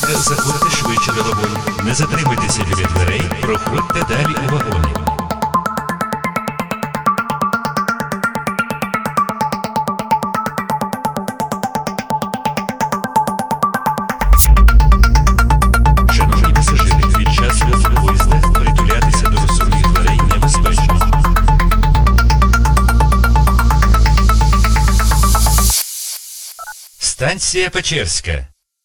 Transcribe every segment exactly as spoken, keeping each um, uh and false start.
ласка, заходьте швидше до вагонів. Не затримуйтеся біля дверей, проходьте далі у вагони. Шановні пасажири, під час руху поїзда притулятися до розсувних дверей небезпечно. Станція Печерська.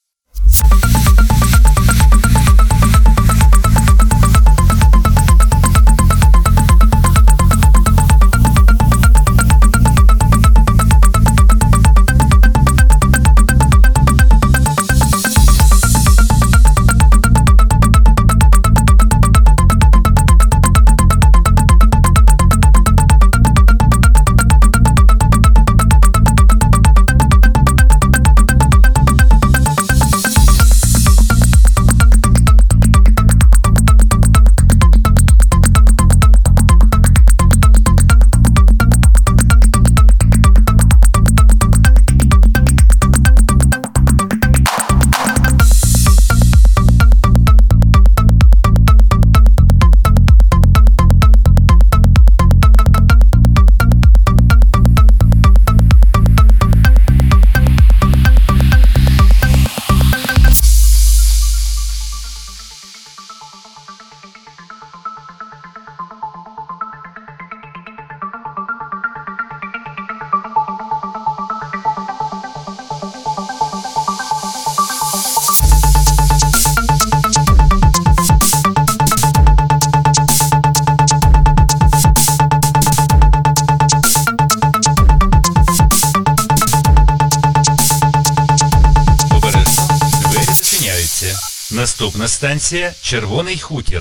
Наступна станція – Червоний Хутір.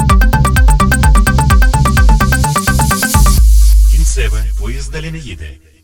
Поїзд далі не їде.